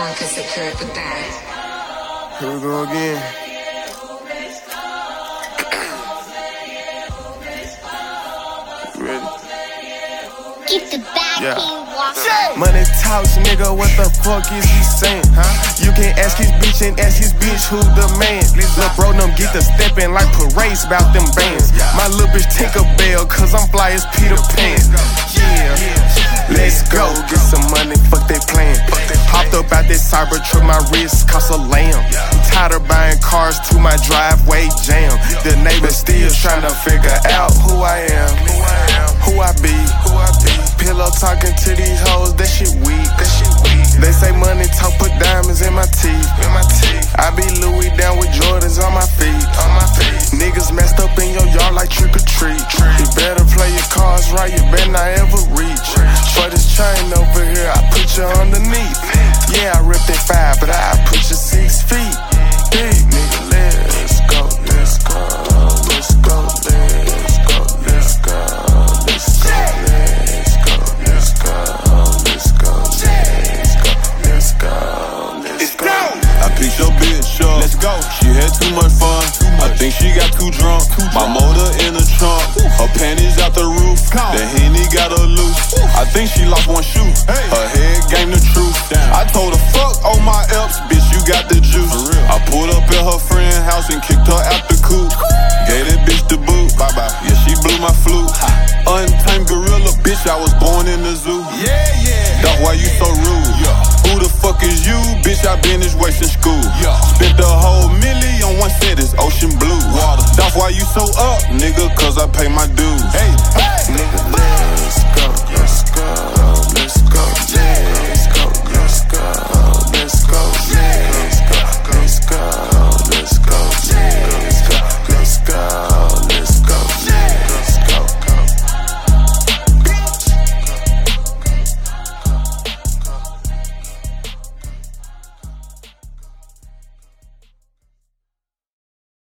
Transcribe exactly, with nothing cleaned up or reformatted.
Blanca secured with that. Here we go again. Ready? Keep the back Yeah. walking. Money talks, nigga, what the fuck is he saying? Huh? You can ask his bitch and ask his bitch who the man. Lil' bro, them get to steppin' like parades about them bands. My lil' bitch Tinkerbell, cause I'm fly as Peter Pan. Yeah, let's go, get some money, fuck they plan. Hopped up out that Cybertruck, my wrist cost a lamb. Tired of buying cars to my driveway jam. The neighbors still tryna figure out who I am, who I be. Pillow talking to these hoes, that shit weak. They say money talk, put diamonds in my teeth. I be Louis down with Jordans on my feet. Niggas messed up in your yard like trick or treat. You better play your cards right, you better not ever reach. For this chain over here, I put you underneath. Yeah, I ripped that five, but I put you six feet. Big nigga, let's go, let's go, let's go, let's go, let's go, let's go, let's go, let's go, let's go, let's go, let's go. I picked your bitch up. Let's go. She had too much fun. I think she got too drunk. My motor in the trunk. Her panties out the roof. The Henny got her loose. I think she lost one shoe. Her head game the truth. I told her fuck all my F's, bitch, you got the juice. I pulled up at her friend's house and kicked her out the coop. Gave that bitch the boot. Bye bye. Yeah, she blew my flute. Untamed gorilla, bitch, I was born in the zoo. Yeah, yeah. Dog, why you so rude? Yeah. Who the fuck is you? Bitch, I been this way since school. Yeah. Spent the whole milli on one set, it's ocean blue. Water. Dog, why you so up, nigga? Cause I pay my dues. Hey, hey.